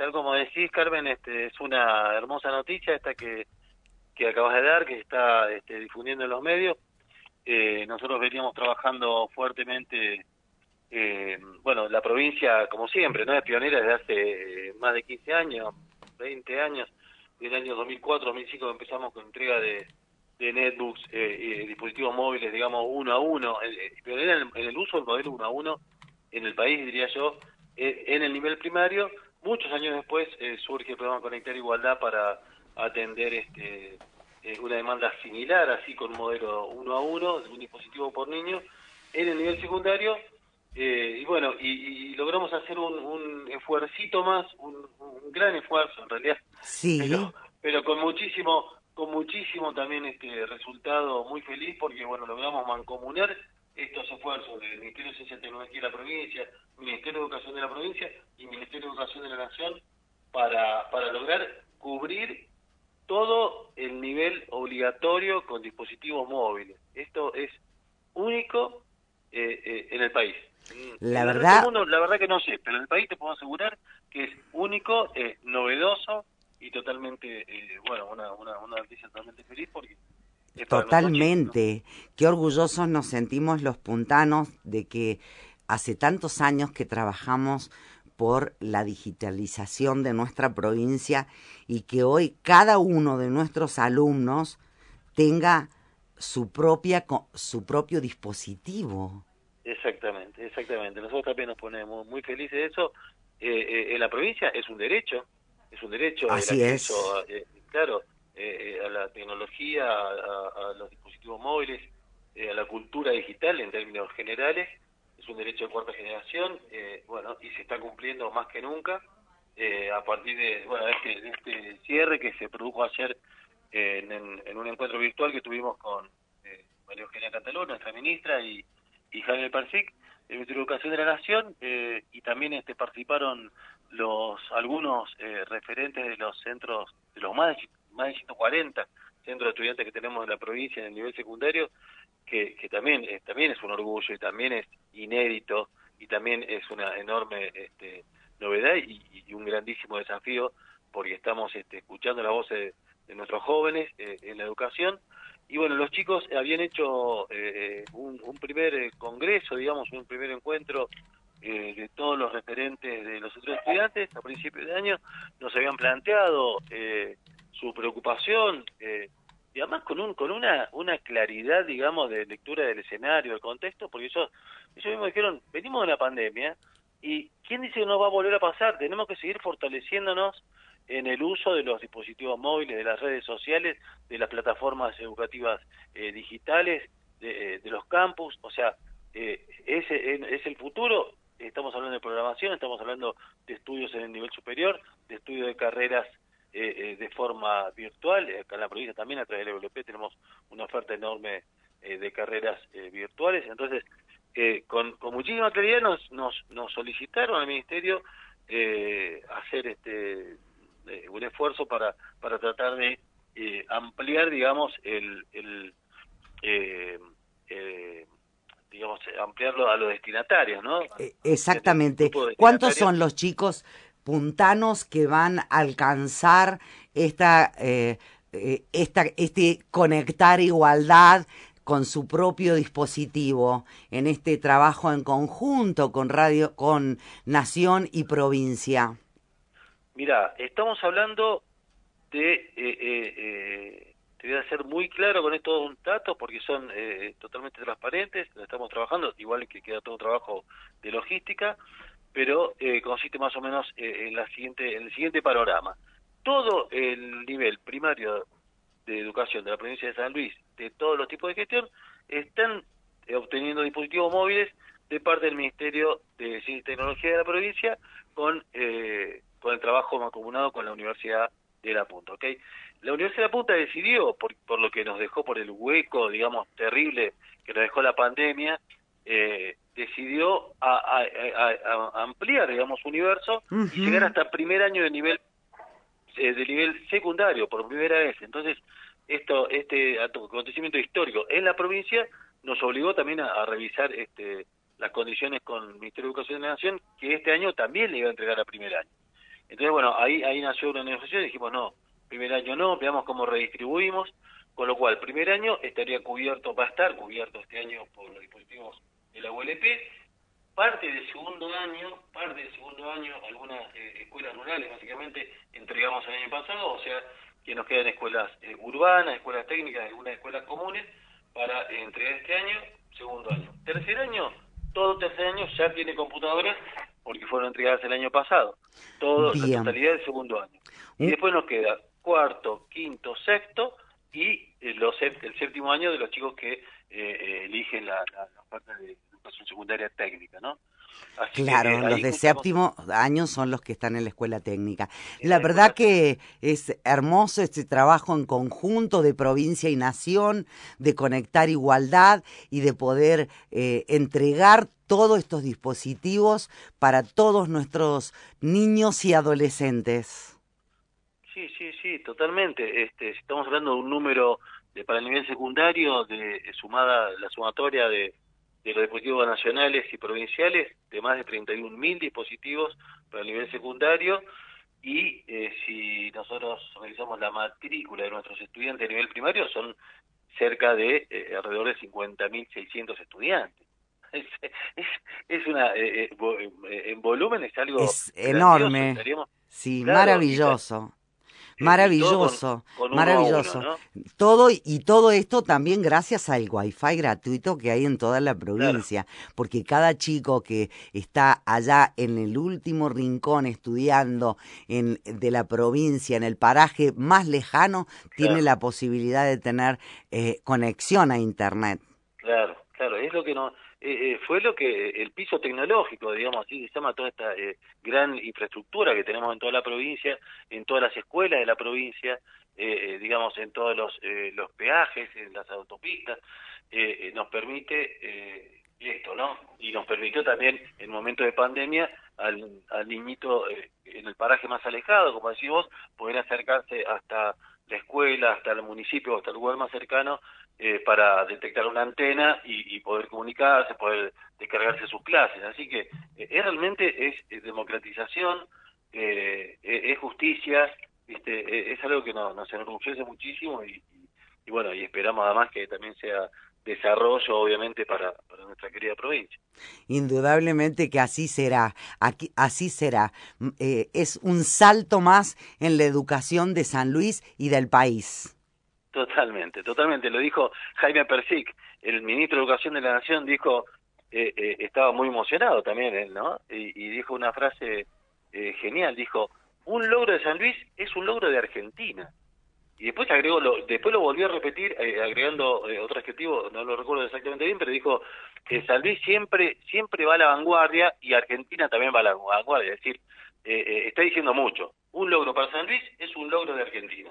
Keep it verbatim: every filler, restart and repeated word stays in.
tal como decís, Carmen, este, es una hermosa noticia esta que, que acabas de dar, que se está este, difundiendo en los medios. Eh, nosotros veníamos trabajando fuertemente, eh, bueno, la provincia, como siempre, ¿no? Es pionera desde hace eh, más de quince años, veinte años. En el año dos mil cuatro, dos mil cinco empezamos con entrega de, de netbooks, eh, eh, dispositivos móviles, digamos, uno a uno, eh, pionera en, en el uso del modelo uno a uno en el país, diría yo, eh, en el nivel primario. Muchos años después eh, surge el programa Conectar Igualdad para atender este eh, una demanda similar, así con un modelo uno a uno, de un dispositivo por niño, en el nivel secundario. Eh, y bueno, y, y logramos hacer un, un esfuercito más, un, un gran esfuerzo en realidad, Sí, pero pero con muchísimo con muchísimo también este resultado muy feliz, porque bueno, logramos mancomunar estos esfuerzos del Ministerio de Ciencia y Tecnología de la provincia, Ministerio de Educación de la provincia y Ministerio de Educación de la Nación para para lograr cubrir todo el nivel obligatorio con dispositivos móviles. Esto es único eh, eh, en el país. En, la en el resto del verdad, mundo, la verdad que no sé, pero en el país te puedo asegurar que es único, eh, novedoso y totalmente, eh, bueno, una, una, una noticia totalmente feliz porque es para nuestros chicos, ¿no? totalmente. Qué orgullosos nos sentimos los puntanos de que hace tantos años que trabajamos por la digitalización de nuestra provincia y que hoy cada uno de nuestros alumnos tenga su propia su propio dispositivo. Exactamente, exactamente. Nosotros también nos ponemos muy felices de eso. Eh, eh, en la provincia es un derecho, es un derecho el Así acceso, es. a, eh, claro, eh, eh, a la tecnología, a, a- a los dispositivos móviles, eh, a la cultura digital en términos generales. Es un derecho de cuarta generación, eh, bueno, y se está cumpliendo más que nunca eh, a partir de, bueno, de este, de este cierre que se produjo ayer eh, en, en- en un encuentro virtual que tuvimos con eh, María Eugenia Cantalón, nuestra ministra, y y Jaime Persic, del Ministerio de Educación de la Nación, eh, y también este participaron los algunos eh, referentes de los centros, de los más de, más de ciento cuarenta centros de estudiantes que tenemos en la provincia en el nivel secundario, que, que también, eh, también es un orgullo y también es inédito y también es una enorme este, novedad y, y un grandísimo desafío, porque estamos este, escuchando la voz de, de nuestros jóvenes eh, en la educación. Y bueno, los chicos habían hecho eh, un, un primer eh, congreso, digamos, un primer encuentro eh, de todos los referentes de los otros estudiantes a principios de año. Nos habían planteado eh, su preocupación, eh, y además con un con una una claridad, digamos, de lectura del escenario, del contexto, porque ellos, ellos mismos dijeron, venimos de una pandemia, y ¿quién dice que no va a volver a pasar? Tenemos que seguir fortaleciéndonos en el uso de los dispositivos móviles, de las redes sociales, de las plataformas educativas eh, digitales, de, eh, de los campus. O sea, eh, ese es el futuro. Estamos hablando de programación, estamos hablando de estudios en el nivel superior, de estudios de carreras eh, eh, de forma virtual. Acá en la provincia también, a través del E W P, tenemos una oferta enorme eh, de carreras eh, virtuales. Entonces, eh, con, con muchísima claridad nos, nos, nos solicitaron al Ministerio eh, hacer este eh, un esfuerzo para, para tratar de eh, ampliar, digamos, el, el eh, eh, digamos, ampliarlo a los destinatarios, ¿no? Eh, Ampliar el Exactamente. grupo de ¿Cuántos destinatarios. son los chicos puntanos que van a alcanzar esta, eh, eh, esta, este conectar igualdad con su propio dispositivo en este trabajo en conjunto con radio, con Nación y provincia? Mira, estamos hablando de, eh, eh, eh, te voy a ser muy claro con estos datos porque son eh, totalmente transparentes, lo estamos trabajando, igual que queda todo un trabajo de logística, pero eh, consiste más o menos eh, en, la siguiente, en el siguiente panorama. Todo el nivel primario de educación de la provincia de San Luis, de todos los tipos de gestión, están eh, obteniendo dispositivos móviles de parte del Ministerio de Ciencia y Tecnología de la provincia con, eh, con el trabajo mancomunado con la Universidad de La Punta, ¿ok? La Universidad de La Punta decidió, por, por lo que nos dejó, por el hueco, digamos, terrible que nos dejó la pandemia, eh, decidió a, a, a, a ampliar, digamos, su universo y llegar Ujú. hasta primer año de nivel eh, de nivel secundario por primera vez. Entonces, esto este acontecimiento histórico en la provincia nos obligó también a, a revisar este las condiciones con el Ministerio de Educación de la Nación, que este año también le iba a entregar a primer año. Entonces, bueno, ahí ahí nació una negociación y dijimos, no, primer año no, veamos cómo redistribuimos, con lo cual, primer año estaría cubierto, va a estar cubierto este año por los dispositivos de la U L P, parte del segundo año, parte del segundo año, algunas eh, escuelas rurales, básicamente, entregamos el año pasado, o sea, que nos quedan escuelas eh, urbanas, escuelas técnicas, algunas escuelas comunes, para eh, entregar este año, segundo año. Tercer año, todo tercer año ya tiene computadoras, porque fueron entregadas el año pasado, todo, la Bien. totalidad del segundo año. Y después nos queda cuarto, quinto, sexto, y eh, los, el séptimo año de los chicos que eh, eh, eligen la, la, la oferta de educación secundaria técnica, ¿no? Así que Claro, eh, los ahí de juntamos séptimo año son los que están en la escuela técnica. en La la verdad escuela técnica. que es hermoso este trabajo en conjunto de provincia y nación, de conectar igualdad y de poder eh, entregar todos estos dispositivos para todos nuestros niños y adolescentes. Sí, sí, sí, totalmente. Este, estamos hablando de un número de, para el nivel secundario, de, de sumada la sumatoria de, de los dispositivos nacionales y provinciales, de más de treinta y un mil dispositivos para el nivel secundario, y eh, si nosotros realizamos la matrícula de nuestros estudiantes a nivel primario, son cerca de eh, alrededor de cincuenta mil seiscientos estudiantes. Es, es, es una, eh, eh, vo- eh, en volumen es algo Es grandioso, enorme, estaríamos, sí, claro, y, ta- maravilloso. eh, y todo con, Maravilloso, con uno a uno, maravilloso. ¿no? Todo y todo esto también gracias al wifi gratuito que hay en toda la Claro, provincia, porque cada chico que está allá en el último rincón estudiando en, de la provincia, en el paraje más lejano, tiene claro, la posibilidad de tener eh, conexión a internet. claro, claro, es lo que no, eh, eh, fue lo que, el piso tecnológico, digamos, así se llama toda esta eh, gran infraestructura que tenemos en toda la provincia, en todas las escuelas de la provincia, eh, eh, digamos, en todos los, eh, los peajes, en las autopistas, eh, eh, nos permite eh, esto, ¿no? Y nos permitió también, en momentos de pandemia, al, al niñito eh, en el paraje más alejado, como decís vos, poder acercarse hasta la escuela, hasta el municipio, hasta el lugar más cercano, eh, para detectar una antena y, y poder comunicarse, poder descargarse sus clases. Así que eh, es realmente es, es democratización, eh, es, es justicia, ¿viste? Eh, es algo que nos, nos enorgullece muchísimo y, y, y bueno, y esperamos además que también sea desarrollo, obviamente, para, para nuestra querida provincia. Indudablemente que así será, aquí, así será. M- eh, es un salto más en la educación de San Luis y del país. Totalmente, totalmente. Lo dijo Jaime Persic, el ministro de Educación de la Nación, dijo, eh, eh, estaba muy emocionado también él, ¿no? Y, y dijo una frase eh, genial, dijo, un logro de San Luis es un logro de Argentina. Y después agregó, lo, después lo volvió a repetir, eh, agregando eh, otro adjetivo, no lo recuerdo exactamente bien, pero dijo que San Luis siempre, siempre va a la vanguardia y Argentina también va a la vanguardia. Es decir, eh, eh, está diciendo mucho. Un logro para San Luis es un logro de Argentina.